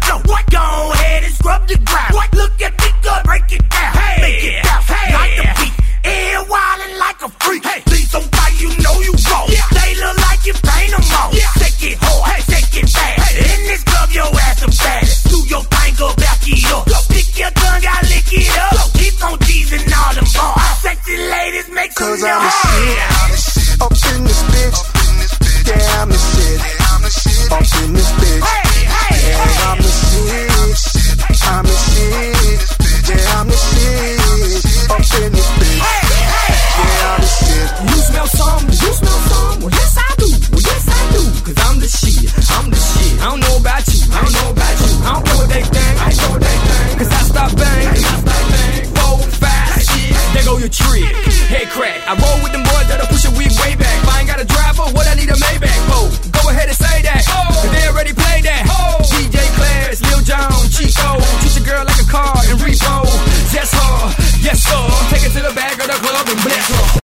flow. What? Go ahead and scrub the ground. What? Look at me go, break it down. Hey, make it bounce. Hey, like the beat. Air wildin' like a freak. Hey, please don't fight, you know you wrong. Yeah. They look like you paint them all. Yeah. Shake it hard, hey, shake it fast. Hey. In this club, your ass a fast. Do your thing, go back it up. Go pick your tongue out, lick it up. Go keep on teasing all them bars. Sexy ladies make some noise. 'Cause I'm the shit. Up in this bitch. Yeah, I'm the shit. Up in this bitch. Yeah, I'm the shit. I'm the shit. Yeah, I'm the shit. Up in this bitch. Yeah, I'm the shit. You smell some? You smell some? Well, yes I do. Well, yes I do. 'Cause I'm the shit. I'm the shit. I don't know about you. I don't know about you. I don't know what they think. I know what they think. 'Cause I stop bang. 4, 5, 6. There go your trick. Hey crack. I roll with them boys that'll push a week way back. If I ain't got a driver, what I need a Maybach for? Go ahead and say that. 'Cause they already played that. DJ Class, Lil Jon, Chico. Treat your girl like a car and repo. Yes, her. Yes, sir. Take it to the back of the club and bless her.